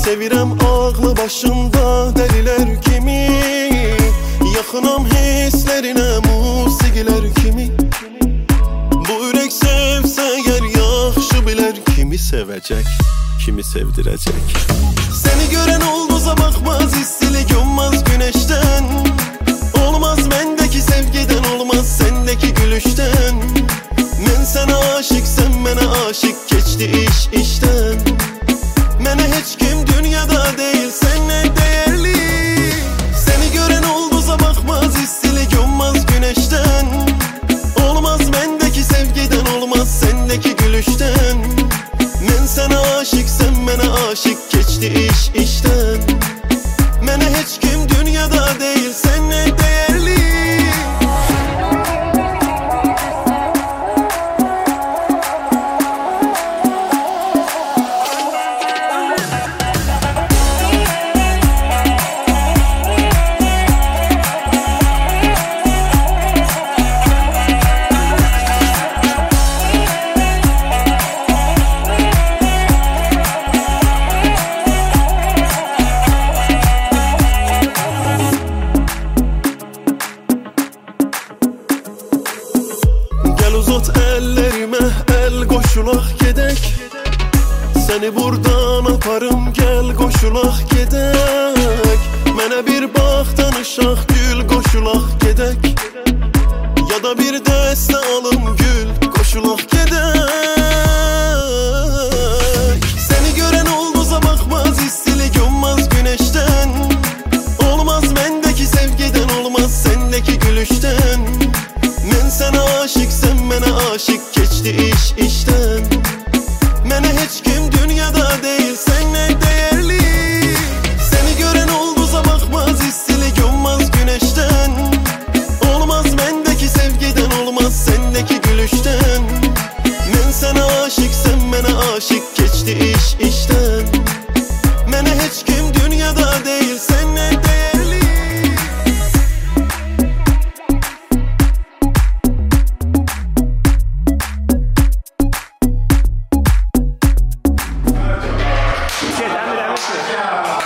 Sevirəm ağlı başında dəlilər kimi, yaxınam hisslərinə musiqilər kimi. Bu ürək sevsə əgər yaxşı bilər, kimi sevəcək, kimi sevdirəcək. Seni görən ulduza baxmaz, istili gömmaz güneşten. Olmaz mendeki sevgiden, olmaz sendeki gülüşten. Men sana aşık, sen mənə aşık, keçdi iş işten. Mənə heç kim dünyada değil, sen ne değerli. Seni gören ulduza bakmaz, istili gömmaz güneşten. Olmaz mendeki sevgiden, olmaz sendeki gülüşten. Men sana aşık, sen mənə aşık, keçdi iş işten. Mənə heç kim dünyada değil, sen ne değerli. Uzat ellerime, el koşulaq gedək. Seni buradan aparım, gel koşulaq gedək. Mənə bir bax danışaq, gül koşulaq gedək. Ya da bir dəstə alım gül, koşulaq gedək. Seni gören ulduza bakmaz, istili gömmaz güneşten. Olmaz mendeki sevgiden, olmaz sendeki gülüşten. Men sana aşık, sen mənə aşık, keçdi iş işten. Mənə heç kim dünyada değil, sen ne değerli. Seni gören ulduza bakmaz, istili gömmaz güneşten. Olmaz mendeki sevgiden, olmaz sendeki gülüşten. Men sana aşık, sen mənə aşık, keçdi iş işten. Mənə heç kim dünyada değil, sen ne değerli. Şey, devam edelim.